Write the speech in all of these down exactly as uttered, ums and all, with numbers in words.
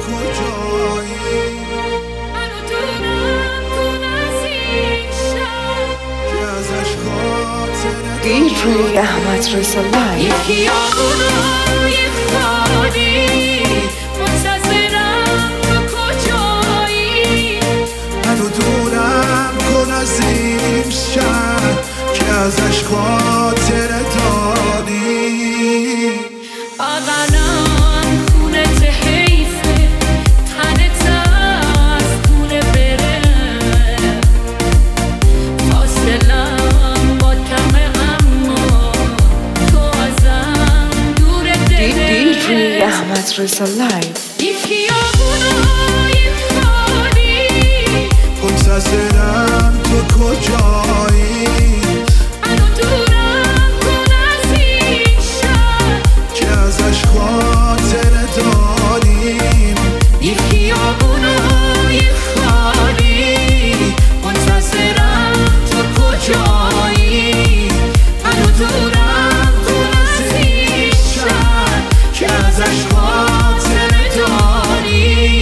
کجایی؟ منو دونم تو نزدیک شم که ازش خاطره دی جی احمد رضا لایو. یکی آبونای خالی منتظرم تو کجایی؟ منو دورم کن از این شهر که ازش خاطره داری. بغلم خونه ته حیفه تنت از خونه بره فاصلم با کمه اما تو ازم دور دی دله جی احمد رضا لایو. یکی آبونای خالی منتظرم تو کجایی؟ منو دورم کن از این شهر که ازش خاطره داریم. یکی آبونای خالی منتظرم تو کجایی؟ منو دورم کن از این شهر که ازش خاطره داری.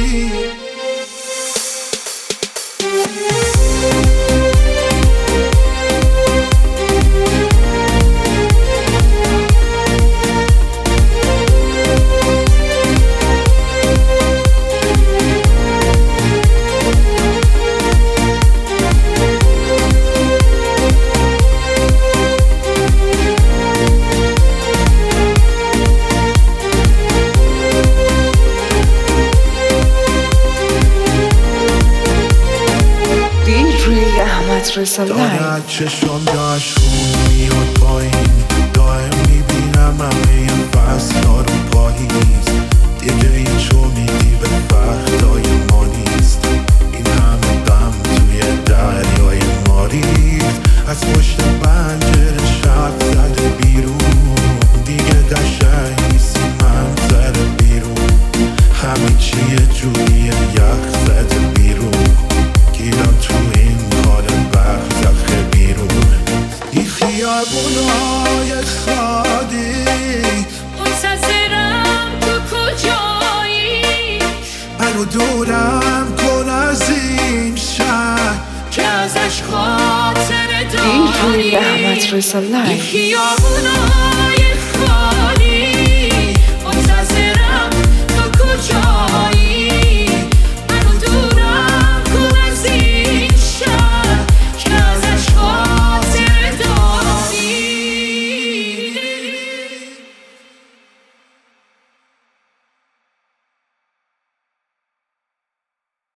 دی جی احمد رضا لایو. دارد چشم داشت خون میاد پایین، دائم میبینم همه این فصلها رو پاییز. دیگه هیچ امیدی به وقتای ما نیست، این همه غم توی دریای ما ریخت. از پشت پنجره شب زده بیرون، دیگه قشنگ نیستی منظر بیرون. همه چی یه جوریه یخ زده بیرون، گیرم تو این حال برزخ بیرون. این خیابونای خالی منتظرم تو کجایی؟ منو دورم کن از این شهر که ازش خاطره دی جی داری. احمد رضا لایو. یکی آبونای خالی